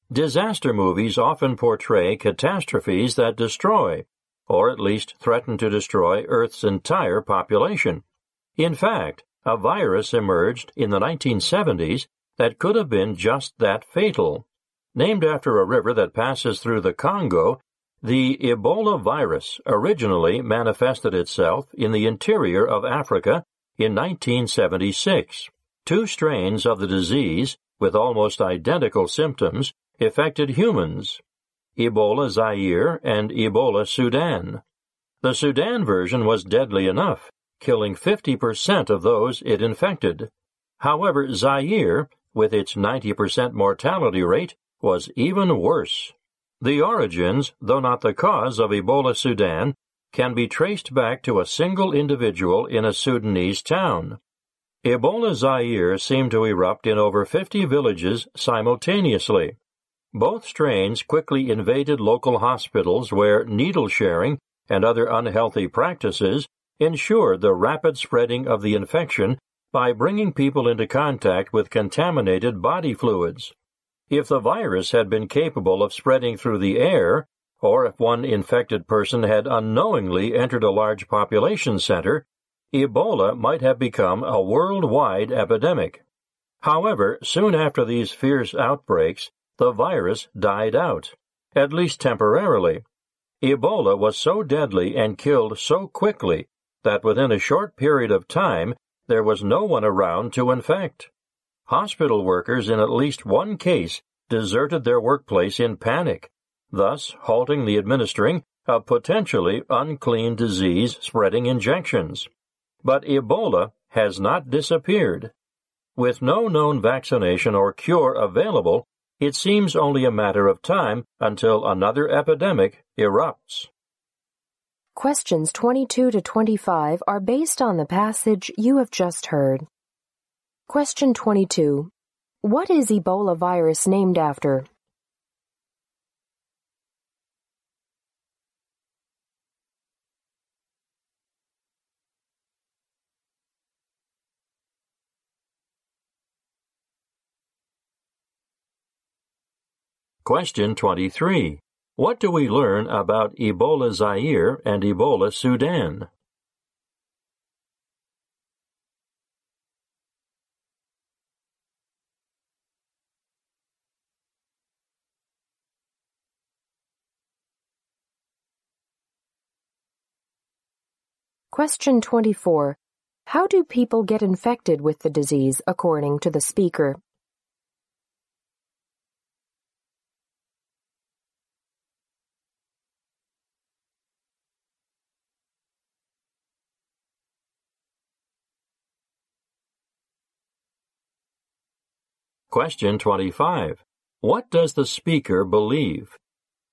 Disaster movies often portray catastrophes that destroy, or at least threaten to destroy, Earth's entire population. In fact, a virus emerged in the 1970s that could have been just that fatal. Named after a river that passes through the Congo, the Ebola virus originally manifested itself in the interior of Africa in 1976. Two strains of the disease, with almost identical symptoms, affected humans: Ebola Zaire and Ebola Sudan. The Sudan version was deadly enough, killing 50% of those it infected. However, Zaire, with its 90% mortality rate, was even worse. The origins, though not the cause, of Ebola Sudan can be traced back to a single individual in a Sudanese town. Ebola Zaire seemed to erupt in over 50 villages simultaneously. Both strains quickly invaded local hospitals where needle sharing and other unhealthy practices ensured the rapid spreading of the infection by bringing people into contact with contaminated body fluids. If the virus had been capable of spreading through the air, or if one infected person had unknowingly entered a large population center, Ebola might have become a worldwide epidemic. However, soon after these fierce outbreaks, the virus died out, at least temporarily. Ebola was so deadly and killed so quickly that within a short period of time there was no one around to infect. Hospital workers in at least one case deserted their workplace in panic, thus halting the administering of potentially unclean disease-spreading injections. But Ebola has not disappeared. With no known vaccination or cure available, it seems only a matter of time until another epidemic erupts. Questions 22 to 25 are based on the passage you have just heard. Question 22. What is Ebola virus named after? Question 23. What do we learn about Ebola Zaire and Ebola Sudan? Question 24. How do people get infected with the disease according to the speaker? Question 25. What does the speaker believe?